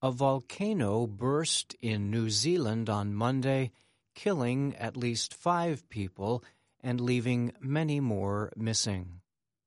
A volcano burst in New Zealand on Monday, killing at least 5 people and leaving many more missing.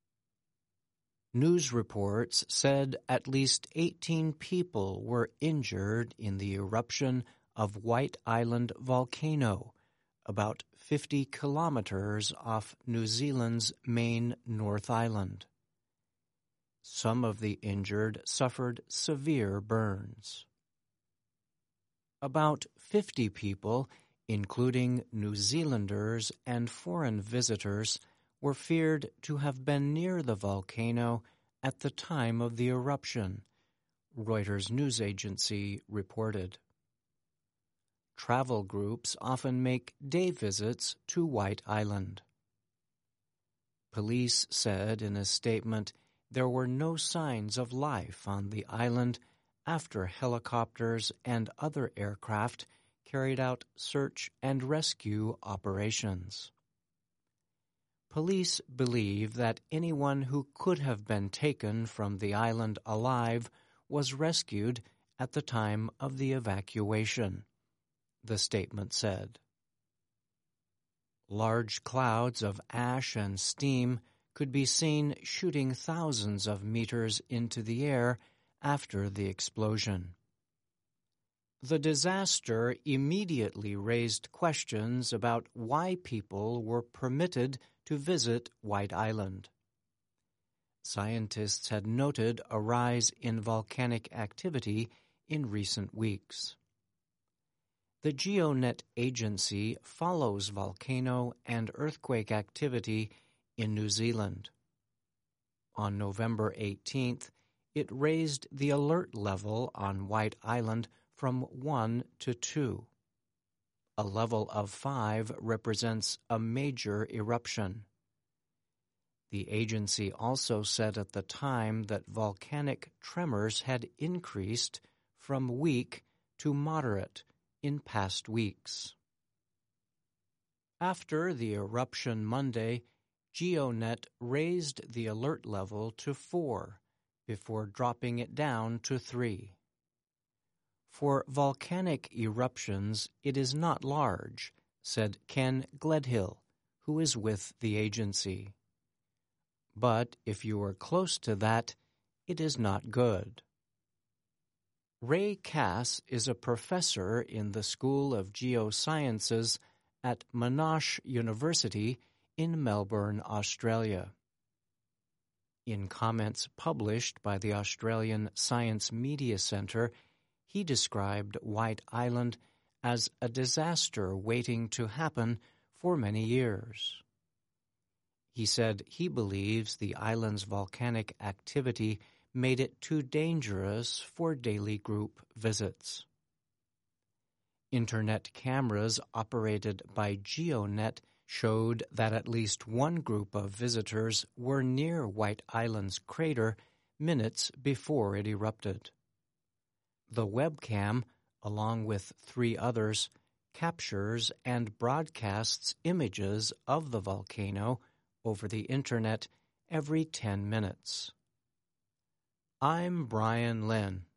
News reports said at least 18 people were injured in the eruption of White Island volcano, about 50 kilometers off New Zealand's main North Island. Some of the injured suffered severe burns. About 50 people, including New Zealanders and foreign visitors, were feared to have been near the volcano at the time of the eruption, Reuters news agency reported. Travel groups often make day visits to White Island. Police said in a statement there were no signs of life on the island after helicopters and other aircraft carried out search and rescue operations. Police believe that anyone who could have been taken from the island alive was rescued at the time of the evacuation, the statement said. Large clouds of ash and steam could be seen shooting thousands of meters into the air after the explosion. The disaster immediately raised questions about why people were permitted to visit White Island. Scientists had noted a rise in volcanic activity in recent weeks. The GeoNet agency follows volcano and earthquake activity in New Zealand. On November 18th, it raised the alert level on White Island from 1 to 2. A level of 5 represents a major eruption. The agency also said at the time that volcanic tremors had increased from weak to moderate in past weeks. After the eruption Monday, GeoNet raised the alert level to 4 before dropping it down to 3. For volcanic eruptions, it is not large, said Ken Gledhill, who is with the agency. But if you are close to that, it is not good. Ray Cass is a professor in the School of Geosciences at Monash University in Melbourne, Australia. In comments published by the Australian Science Media Centre, he described White Island as a disaster waiting to happen for many years. He said he believes the island's volcanic activity made it too dangerous for daily group visits. Internet cameras operated by GeoNet showed that at least one group of visitors were near White Island's crater minutes before it erupted. The webcam, along with 3 others, captures and broadcasts images of the volcano over the Internet every 10 minutes. I'm Brian Lynn.